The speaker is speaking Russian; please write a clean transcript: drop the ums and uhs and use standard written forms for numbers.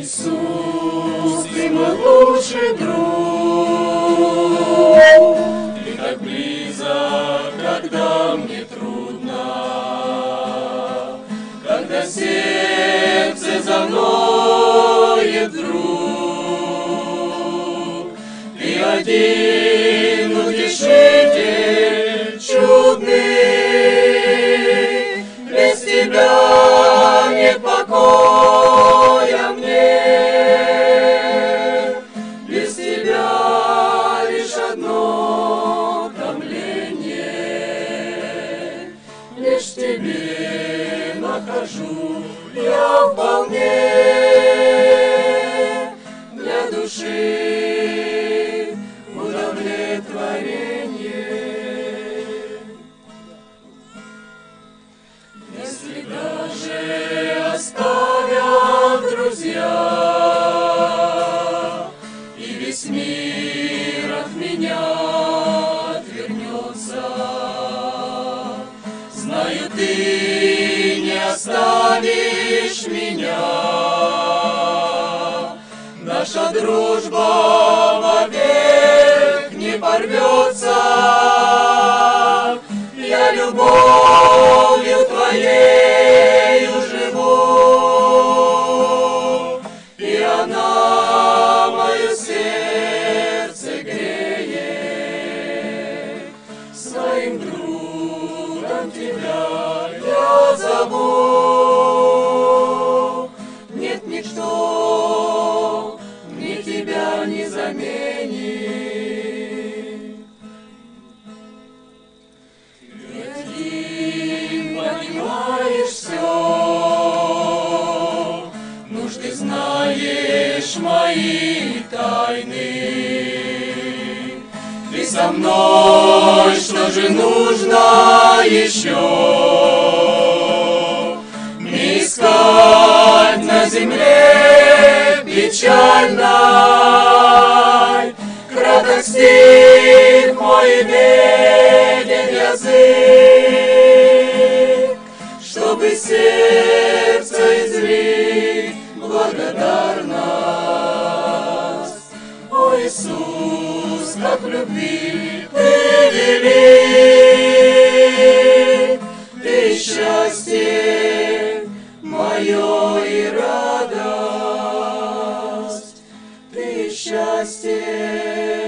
Иисус, Ты мой лучший друг, Ты так близок, когда мне трудно, когда сердце заноет вдруг. Ты один утешитель чудный, без Тебя нет покоя мне, без Тебя лишь одно томление, лишь в Тебе нахожу я вполне для души удовлетворение. Если даже оставят друзья, и весь мир от меня отвернется, знаю, Ты не оставишь меня. Наша дружба вовек не порвется. Я любовью Твоею живу, и она мое сердце греет. Своим другом Тебя я зову. Нет ничто мне Тебя не заменит. Понимаешь все, нужды знаешь мои тайны. Ты со мной, что же нужно еще? Не искать на земле печальной, краток стих мой и беден язык, чтобы сердце излить благодарность. О, Иисус, как в любви Ты велик, Ты счастье мое и радость, Ты счастье